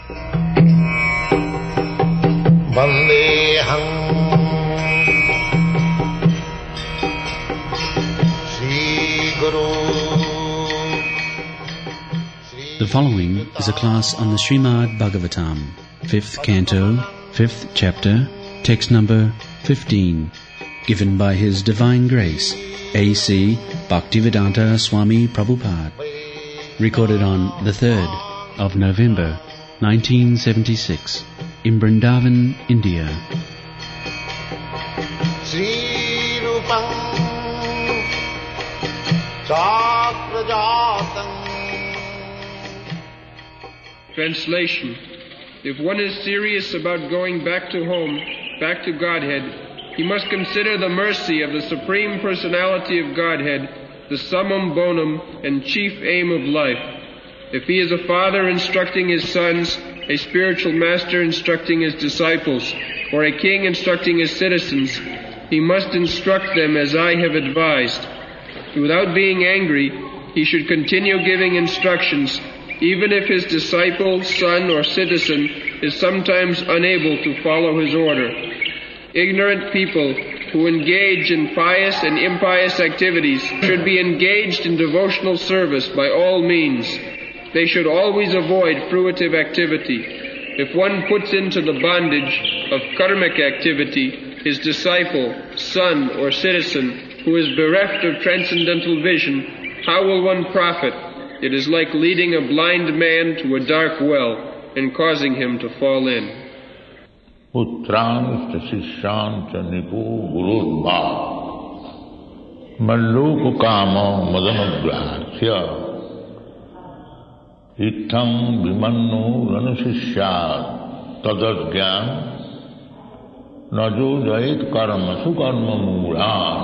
Vandeham Sri Guru. The following is a class on the Srimad Bhagavatam, 5th Canto, 5th Chapter, text number 15, given by His Divine Grace, A.C. Bhaktivedanta Swami Prabhupada, recorded on the 3rd of November, 1976, in Vrindavan, India. Sri Rupam Chakrajatam. Translation. If one is serious about going back to home, back to Godhead, he must consider the mercy of the Supreme Personality of Godhead, the summum bonum and chief aim of life. If he is a father instructing his sons, a spiritual master instructing his disciples, or a king instructing his citizens, he must instruct them as I have advised. Without being angry, he should continue giving instructions, even if his disciple, son, or citizen is sometimes unable to follow his order. Ignorant people who engage in pious and impious activities should be engaged in devotional service by all means. They should always avoid fruitive activity. If one puts into the bondage of karmic activity his disciple, son, or citizen who is bereft of transcendental vision, how will one profit? It is like leading a blind man to a dark well and causing him to fall in. Putrānsta sishyānta nipo gurudvā malloka kāma madanagrāsya itthaṃ vimanno ranusishyāt tadajñāṃ najojayit karma sukarma mūrāṃ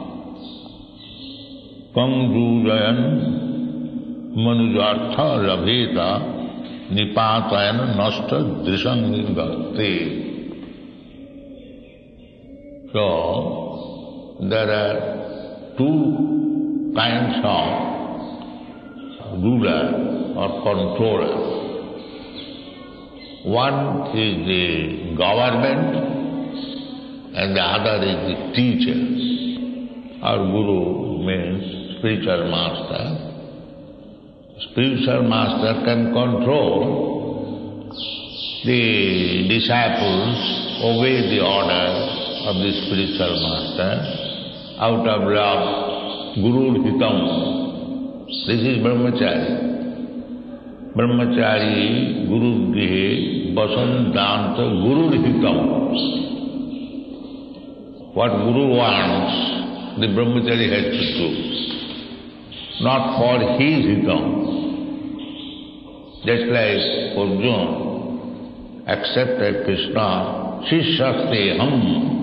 kaṅjujayan manujārtha rabheta nipātayana nasta drisangi bhakti. So, there are two kinds of ruler or controller. One is the government and the other is the teacher. Our guru means spiritual master. Spiritual master can control the disciples, obey the orders of the spiritual master out of love, guru hitam. This is brahmachari. Brahmachari guru grihe vasantanta guru hitam. What guru wants, the brahmachari has to do, not for his hitam. Just like Arjuna accepted Krishna, Shishyasteham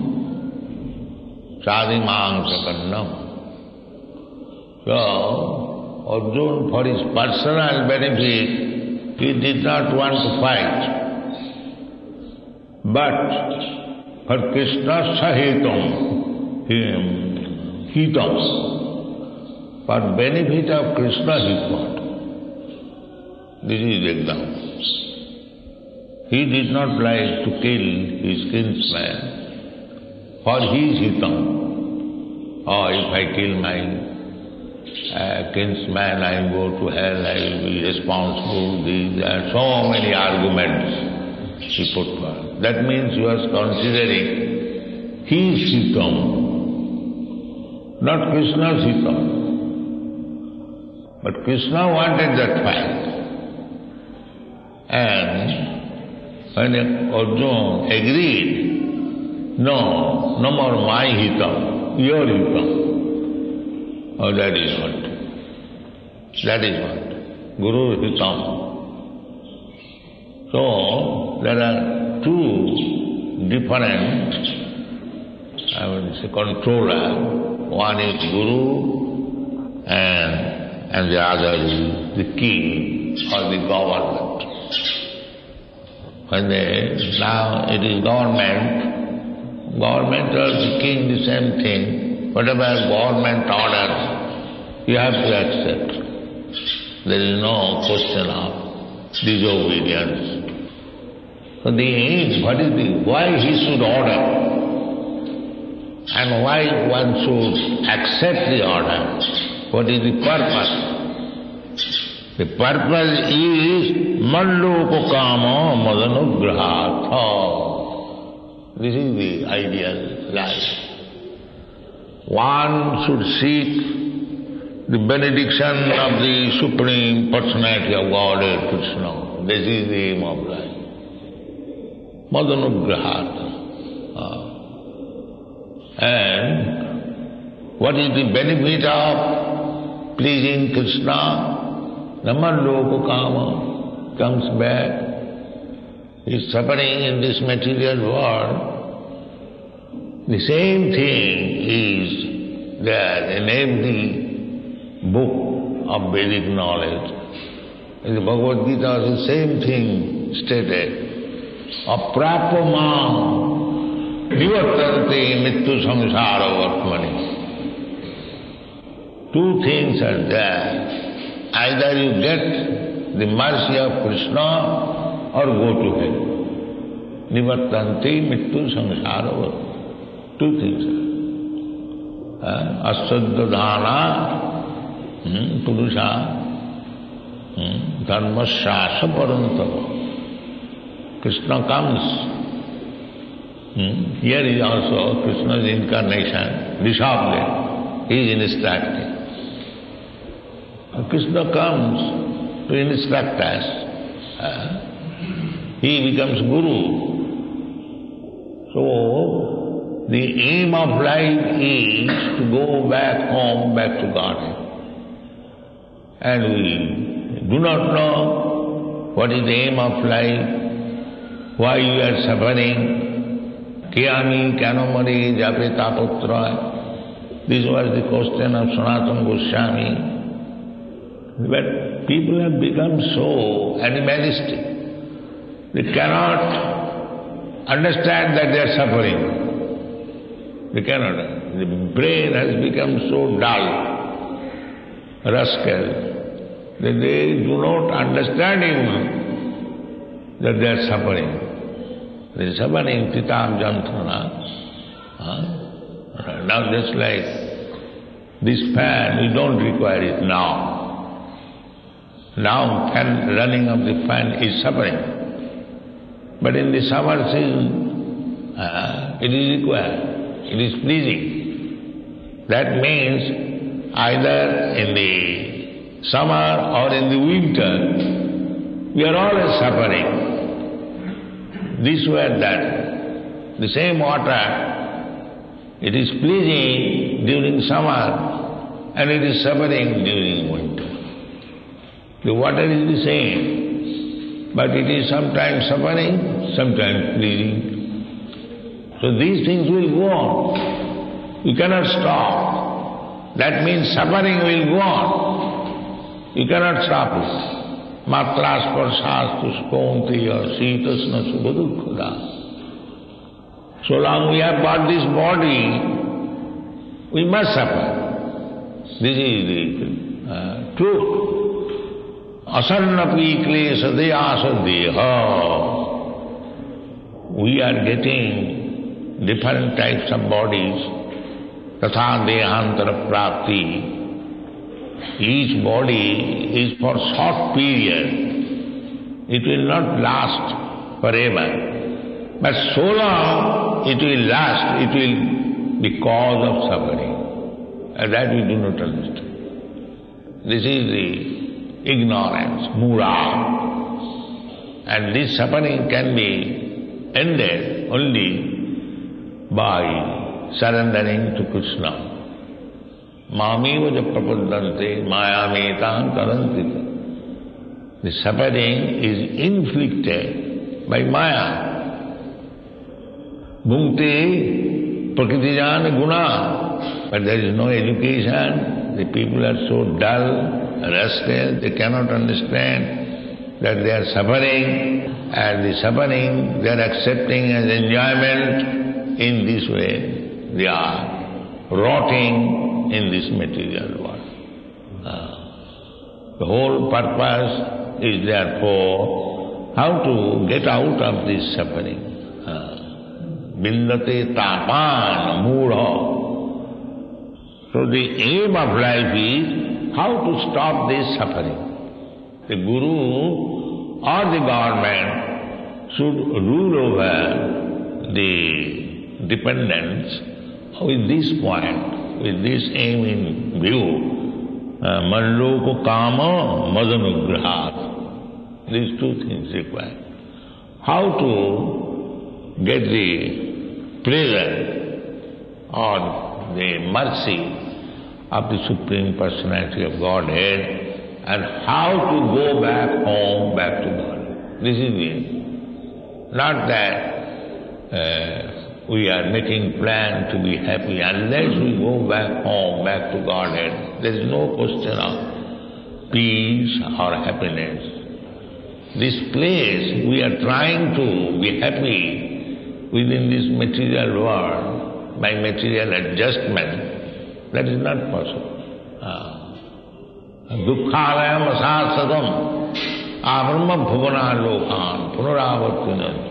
Sadimāṃ Sakannam. So, Arjuna, for his personal benefit, he did not want to fight. But for Krishna Sahitam, hitam, for benefit of Krishna he fought. This is the example. He did not like to kill his kinsman for his hitam. Oh, if I kill my kinsman, I will go to hell, I will be responsible. There are so many arguments he put forward. That means he was considering his hitam, not Krishna's hitam. But Krishna wanted that fight. And when Arjuna agreed, no more my hitam, your hitam. Oh, that is what. Guru hitam. So, there are two different, controller. One is Guru and the other is the king or the government. Now it is government or the king, the same thing. Whatever government orders, you have to accept. There is no question of disobedience. So the aim, why he should order? And why one should accept the order? What is the purpose? The purpose is mandoko kama madanugrahatha. This is the ideal life. One should seek the benediction of the Supreme Personality of Godhead, Krishna. This is the aim of life. Madanugrahatha. And what is the benefit of pleasing Krishna? Namandoko kama comes back. He is suffering in this material world. The same thing is there in every book of Vedic knowledge. In the Bhagavad Gita, the same thing stated. Aprapamam nivartante mittu samsara vatmani. Two things are there. Either you get the mercy of Krishna or go to hell. Nivartante mittu samsara vatmani. Two things are. Asaddhadhana purusha dharmasya parantava. Krishna comes. Here is also Krishna's incarnation, Rishabhdev. He is instructing. Krishna comes to instruct us. He becomes Guru. So, the aim of life is to go back home, back to Godhead. And we do not know what is the aim of life, why we are suffering. Kiyami, Kanamari, Jape Tapotra. This was the question of Sanatana Goswami. But people have become so animalistic. They cannot understand that they are suffering. They cannot. The brain has become so dull, rascal, that they do not understand even that they are suffering. They are suffering titam jantrana. Now just like this fan, we don't require it now. Now running of the fan is suffering. But in the summer season, it is required. It is pleasing. That means either in the summer or in the winter, we are always suffering. This way or that. The same water, it is pleasing during summer and it is suffering during winter. The water is the same, but it is sometimes suffering, sometimes pleasing. So these things will go on. You cannot stop. That means suffering will go on. You cannot stop it. Matras parsastu spontiya sitasna subhadukkada. So long we have got this body, we must suffer. This is the truth. Asannapi klesa deyasa deha. We are getting different types of bodies. Tatha dehantara prapti. Each body is for short period. It will not last forever. But so long it will last, it will be cause of suffering. And that we do not understand. This is the ignorance, mura. And this suffering can be ended only by surrendering to Krishna. Mamiva japrapadante mayametam tarantita. The suffering is inflicted by Maya. Bhukti prakritijan guna. But there is no education. The people are so dull, restless, they cannot understand that they are suffering, and the suffering they are accepting as enjoyment. In this way they are rotting in this material world. The whole purpose is therefore how to get out of this suffering. Vindate tapan mudha. So the aim of life is how to stop this suffering. The Guru or the government should rule over the dependents with this point, with this aim in view. Manloka kama madanugrahat. These two things required. How to get the pleasure or the mercy of the Supreme Personality of Godhead, and how to go back home, back to God. This is it. Not that we are making plan to be happy. Unless we go back home, back to Godhead, there is no question of peace or happiness. This place, we are trying to be happy within this material world by material adjustment. That is not possible. Dukkhalayam asasadam abrahma bhuvana lokan punaravartinam.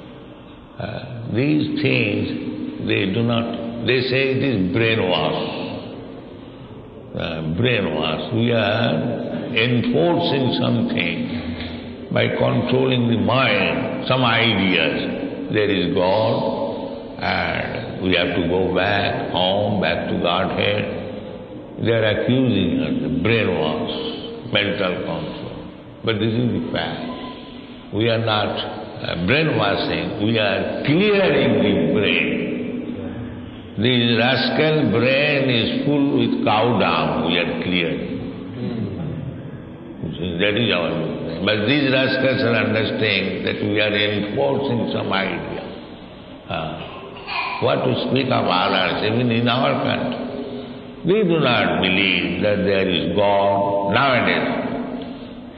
These things, they say it is brainwash. Brainwash. We are enforcing something by controlling the mind, some ideas. There is God, and we have to go back home, back to Godhead. They are accusing us of brainwash, mental control. But this is the fact. We are not brainwashing, we are clearing the brain. This rascal brain is full with cow dung, we are clearing. That is our movement. But these rascals are understanding that we are enforcing some idea. What to speak of others, even in our country. We do not believe that there is God nowadays.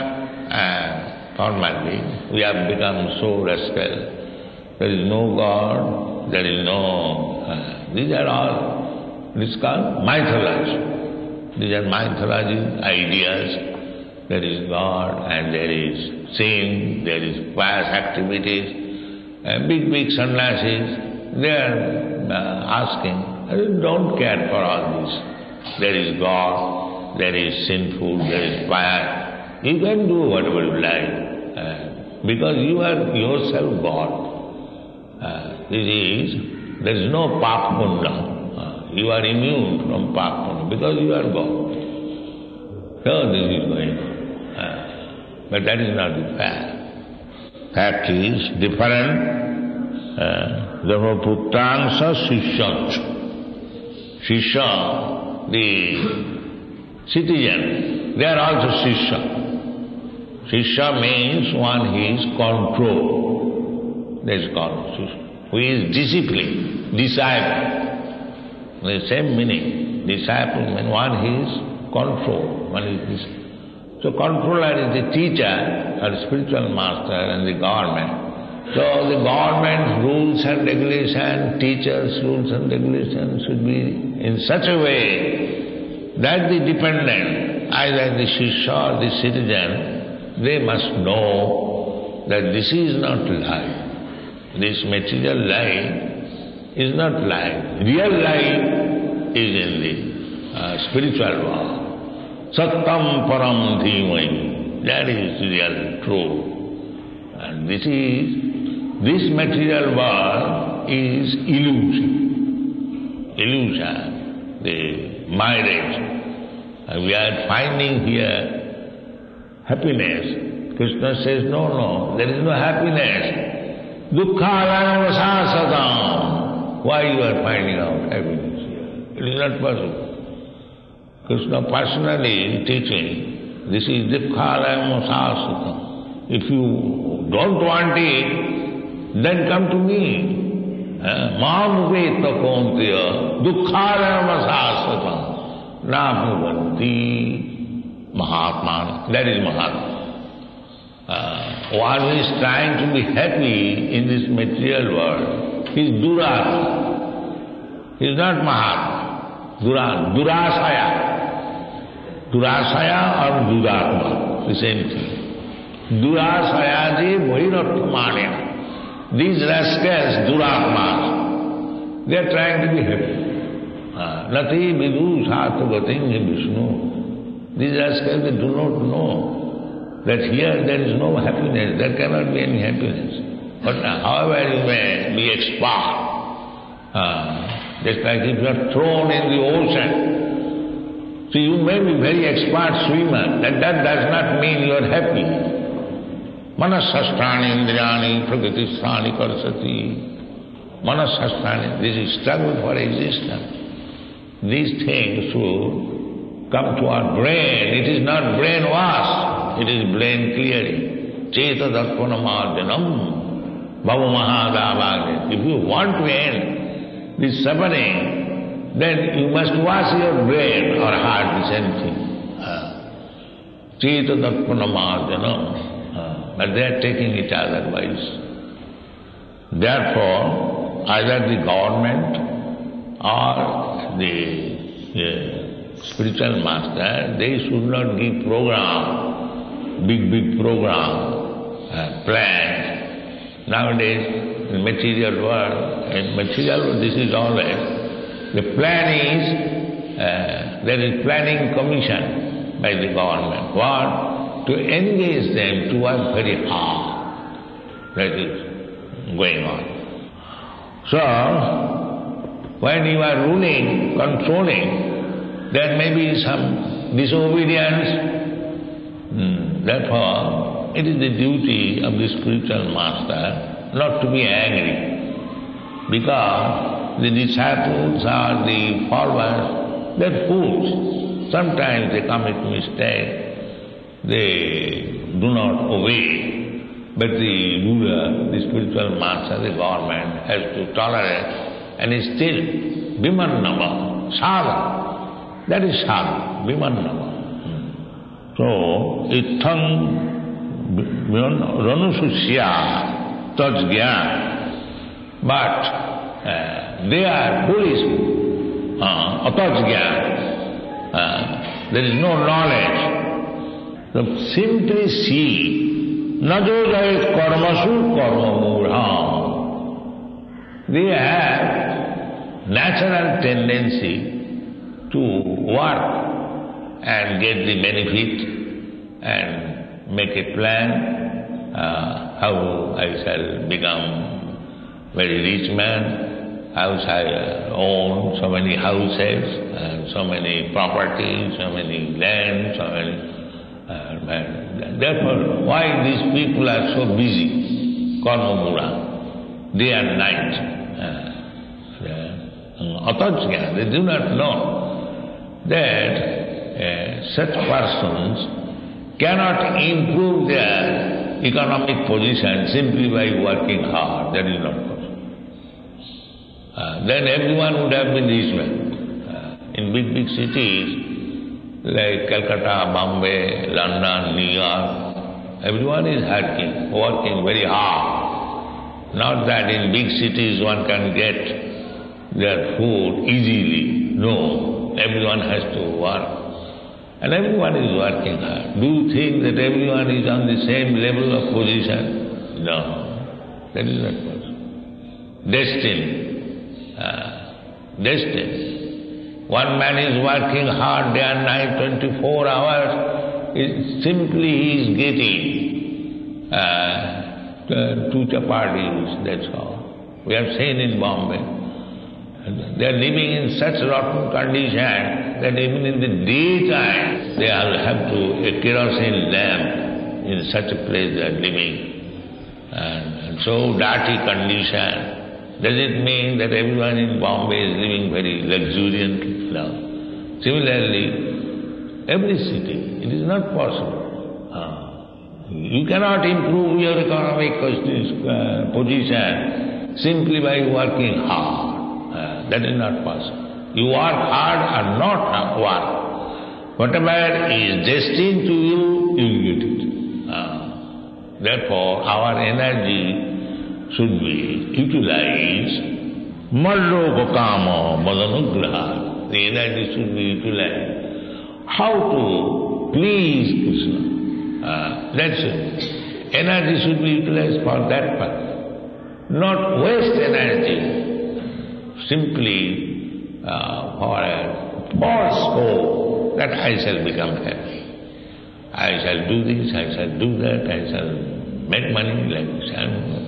Not formerly. We have become so rascal. There is no God, there is no... these are all, this is called mythology. These are mythology ideas. There is God and there is sin, there is pious activities. Big sannyasis, they are asking, don't care for all this. There is God, there is sinful, there is pious. You can do whatever you like, because you are yourself God. There is no pap punya. You are immune from pap punya, because you are God. So this is going on. But that is not the fact. Fact is different. Therefore, puttransa shishancha. Shishya, the citizen, they are also shishya. Shishya means one who is controlled. That is called shishya. Who is disciplined, disciple. The same meaning. Disciple means one who is controlled, one is disciplined. So controller is the teacher or spiritual master and the government. So the government's rules and regulations, teachers' rules and regulations should be in such a way that the dependent, either the shishya or the citizen, they must know that this is not life. This material life is not life. Real life is in the spiritual world. Sattam param dhimai. That is real truth. And this material world is illusion. Illusion, the mirage. And we are finding here happiness. Krishna says, no, there is no happiness. Dukkhalayam vasasadam. Why you are finding out happiness here? It is not possible. Krishna personally teaching, this is dukkhalayam vasasadam. If you don't want it, then come to me. Mam veta kontiya dukkhalayam vasasadam nabhuvanti mahatmana. That is Mahatma. One who is trying to be happy in this material world is Durasaya. He is not Mahatma. Durasaya. Durasaya or Duratma, the same thing. Durasayaji Bhairatmanya. These rascals, Duratmas, they are trying to be happy. Nati vidu satavatim Vishnu. These rascals, they do not know that here there is no happiness, there cannot be any happiness. But however you may be expert, just like if you are thrown in the ocean, so you may be very expert swimmer, that does not mean you are happy. Manasasthani indriyani prakritisthani karsati. Manasasthani, this is struggle for existence. These things should come to our brain. It is not brainwash, it is brain clearing. Cheta darpanamarjanam bhava mahadavagni. If you want to end this suffering, then you must wash your brain or heart, the same thing. Cheta darpanamarjanam. But they are taking it otherwise. Therefore, either the government or the spiritual master, they should not give program, big program, plans. Nowadays, in material world, this is always, the plan is, there is planning commission by the government. What? To engage them to work very hard. That is going on. So, when you are ruling, controlling, there may be some disobedience. Therefore, it is the duty of the spiritual master not to be angry. Because the disciples or the followers, they are fools. Sometimes they commit mistake. They do not obey. But the ruler, the spiritual master, the government has to tolerate and is still Vimannava, sadha. That is sadha, Vimannava. So, itham ranususya tajgyan. But they are foolish, atajgyan. There is no knowledge. So simply see, najojayat karmasu karma murham. They have natural tendency to work and get the benefit and make a plan how I shall become very rich man, how shall I own so many houses, and so many properties, so many land, so many... therefore, why these people are so busy? Karma mura, day and night. Atajya, they do not know that such persons cannot improve their economic position simply by working hard. That is not possible. Then everyone would have been rich man. In big cities like Calcutta, Bombay, London, New York, everyone is working very hard. Not that in big cities one can get their food easily. No, everyone has to work. And everyone is working hard. Do you think that everyone is on the same level of position? No, that is not possible. Destiny. One man is working hard day and night, 24 hours. Simply he is getting 2 chapatis, that's all. We have seen in Bombay. They are living in such rotten condition that even in the daytime they have a kerosene lamp. In such a place they are living. And so dirty condition. Does it mean that everyone in Bombay is living very luxuriantly? No. Similarly, every city, it is not possible. You cannot improve your economic position simply by working hard. That is not possible. You work hard or not work. Whatever is destined to you, you will get it. Therefore, our energy should be utilized. Malloka kama madanugraha. The energy should be utilized. How to please Krishna. That's it. energy should be utilized for that purpose. Not waste energy simply for a false hope that I shall become happy. I shall do this, I shall do that, I shall make money like this.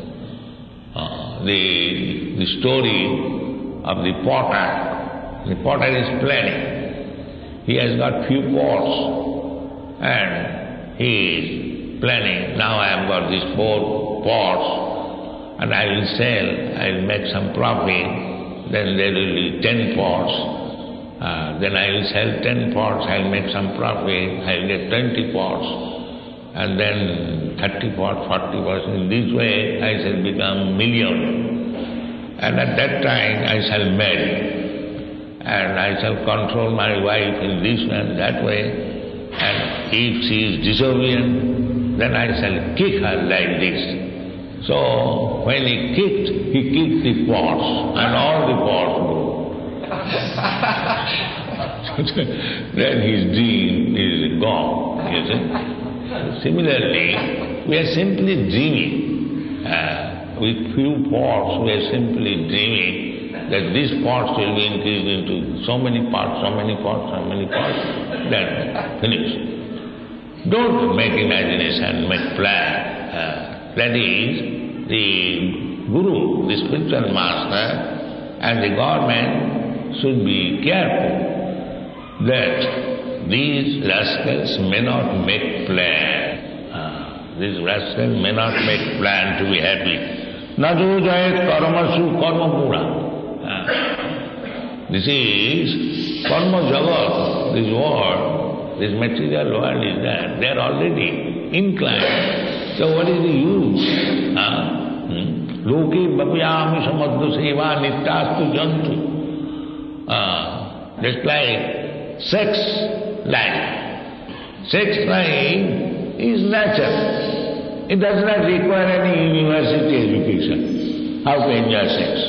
The story of the potter. The potter is planning. He has got few pots and he is planning, now I have got these 4 pots and I will sell, I will make some profit, then there will be 10 pots. Then I will sell 10 pots, I will make some profit, I will get 20 pots, and then 30 pots, 40 pots. In this way I shall become million. And at that time I shall marry, and I shall control my wife in this way and that way, and if she is disobedient, then I shall kick her like this. So when he kicked the pots, and all the pots broke. Then his dream is gone, you see. Similarly, we are simply dreaming. With few pots, we are simply dreaming that these pots will be increased into so many pots, so many pots, so many pots, then finish. Don't make imagination, make plan. That is, the Guru, the spiritual master, and the government should be careful that these rascals may not make plan. These rascals may not make plan to be happy. Nadu jayat karmasu karmapura. This is karma jagat, this world, this material world is there. They are already inclined. So what is the use? Loki bhapyami samadhu seva nityastu jantu. Just like sex life. Sex life is natural. It does not require any university education. How to enjoy sex?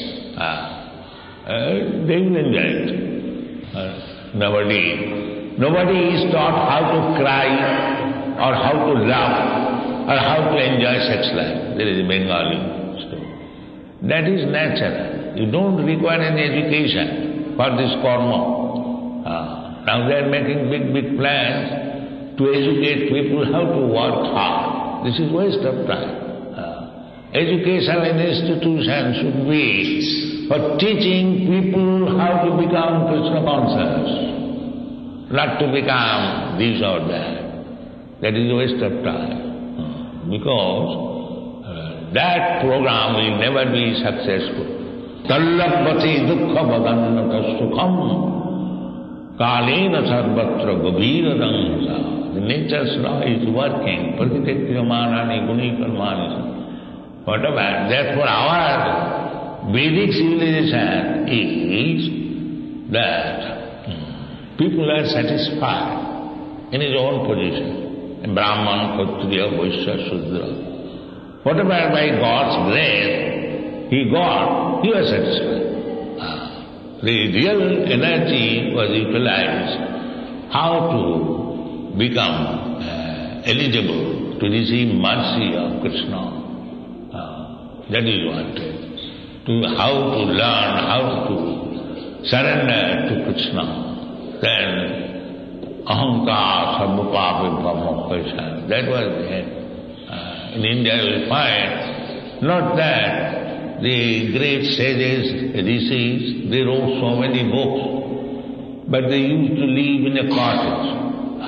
They will enjoy it. Nobody is taught how to cry or how to laugh or how to enjoy sex life. There is a Bengali story. That is natural. You don't require any education for this karma. Now they are making big plans to educate people how to work hard. This is waste of time. Educational institutions should be for teaching people how to become Krishna conscious, not to become this or that. That is a waste of time. Because that program will never be successful. Tallabhati dukkha bhagannata sukham kalena sarvatra gavira dansa. The nature's law is working. Prakitekriyamanani gunikarmani. Whatever. Therefore our Vedic civilization is that people are satisfied in his own position. Brahman, Kshatriya, Vaishya, Shudra. Whatever by God's grace he got, he was satisfied. The real energy was utilized how to become eligible to receive mercy of Krishna. That is wanted. How to learn, how to surrender to Krishna. Then ahankar sarvapapa vibhamapasya. That was there. In India you will find not that the great sages, rishis, they wrote so many books, but they used to live in a cottage.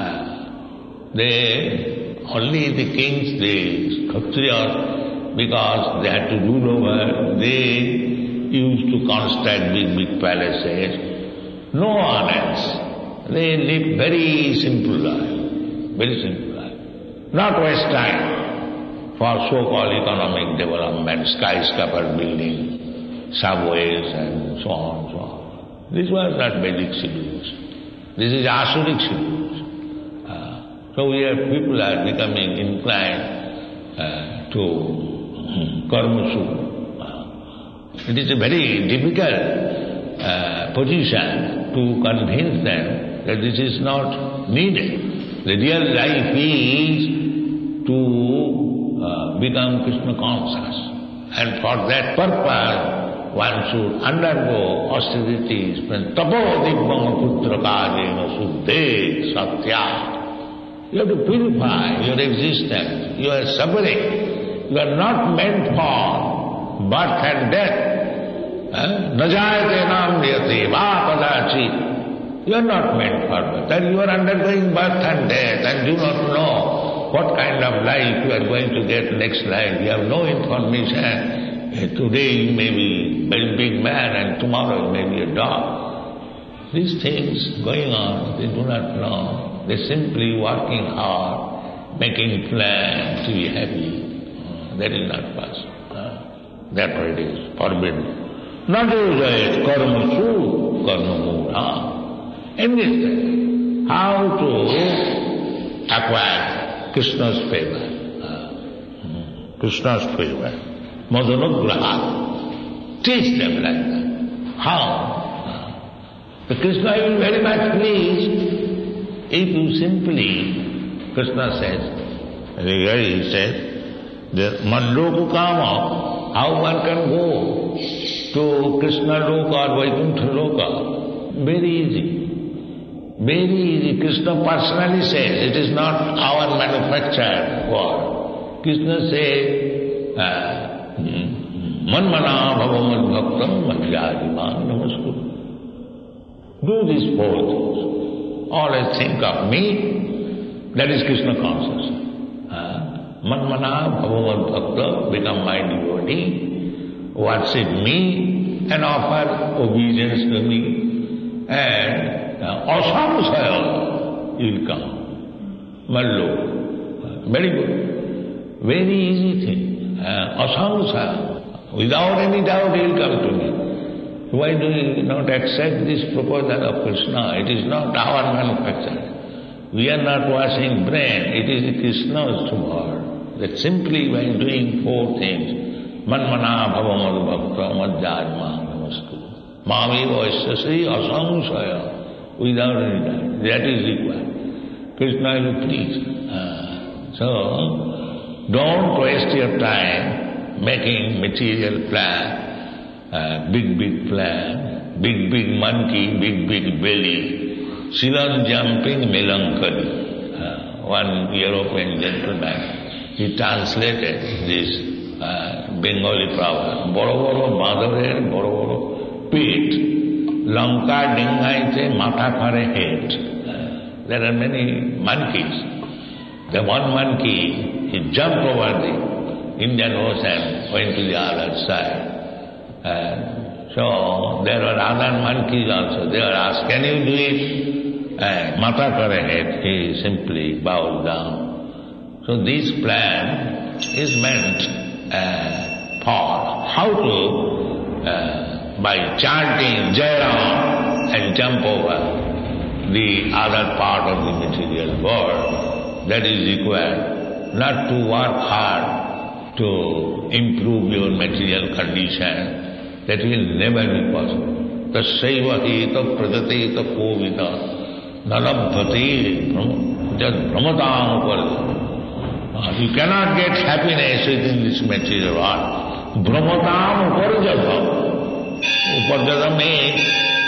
Only the kings, the Kshatriyas, because they had to rule over, they used to construct big palaces. No one else. They lived very simple life, very simple life. Not waste time for so-called economic development, skyscraper building, subways and so on, so on. This was not Vedic civilization. This is Asuric civilization. So people are becoming inclined to karmasu. It is a very difficult position to convince them that this is not needed. The real life is to become Krishna conscious. And for that purpose, one should undergo austerities. Tapo dibbam putra kajena suddhe satya. You have to purify your existence. You are suffering. You are not meant for birth and death. Najayate namniyate vapadachi. You are not meant for birth. And you are undergoing birth and death and do not know what kind of life you are going to get next life. You have no information. Today you may be a very big man and tomorrow you may be a dog. These things going on, they do not know. They're simply working hard, making plans to be happy. That is not possible. Therefore it is forbidden. Not only karma su, karma mudha. Anything. How to acquire Krishna's favor. Krishna's favor. Madhanugraha. Teach them like that. How? The Krishna will very much pleased if you simply, Krishna says, he said, the Madloku Kama, how one can go to Krishna Loka or Vaikuntha Loka? Very easy. Very easy. Krishna personally says, it is not our manufactured word. Krishna says, Manmana bhavamad bhaktam madhyadimam namaskuru. Do these four things. Always think of me, that is Krishna consciousness. Manmana bhavamad bhaktam, become my devotee, worship me and offer obedience to me. And asamsaya, you will come. Mallo. Very good. Very easy thing. Asamsaya. Without any doubt he will come to me. Why do you not accept this proposal of Krishna? It is not our manufacture. We are not washing brain. It is Krishna's word. That simply by doing four things, manmana bhavamad bhakta madhyadma namaskuru. Mami vaishyasri asamsaya. Without any doubt. That is required. Krishna will please. So, don't waste your time making material plan. Big plan, big monkey, big belly, Silan jumping melancholy. One European gentleman, he translated this Bengali proverb. Boro boro badorer, boro boro pit, Lanka dingaite mata kare head. There are many monkeys. The one monkey, he jumped over the Indian Ocean, went to the other side. So there were other monkeys also. They were asked, can you do it? Mata kare head. He simply bowed down. So this plan is meant for how to, by chanting Jai Ram and jump over the other part of the material world, that is required. Not to work hard to improve your material condition. That will never be possible. Tasyaiva heta prajateta kovita nalabdhati just brahmatam uparja. You cannot get happiness within this material world. Brahmatam uparjata. Uparjata means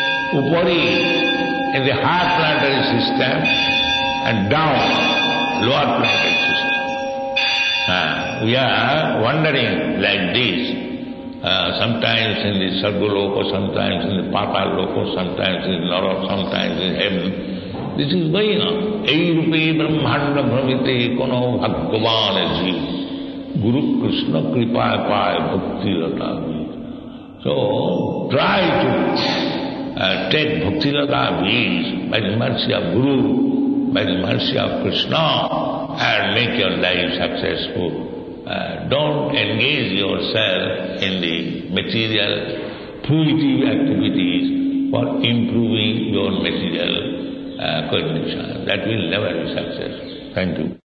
upari in the higher planetary system and down lower planetary system. We are wandering like this. Sometimes in the Sargaloka, sometimes in the Patal Loka, sometimes in Nara, sometimes in heaven. This is going on. Ei rupe brahmanda bhramite kono bhagavan ji. Guru Krishna kripa paya bhakti lata. So try to take bhakti lata bees by the mercy of Guru, by the mercy of Krishna, and make your life successful. Don't engage yourself in the material fruitive activities for improving your material condition. That will never be successful. Thank you.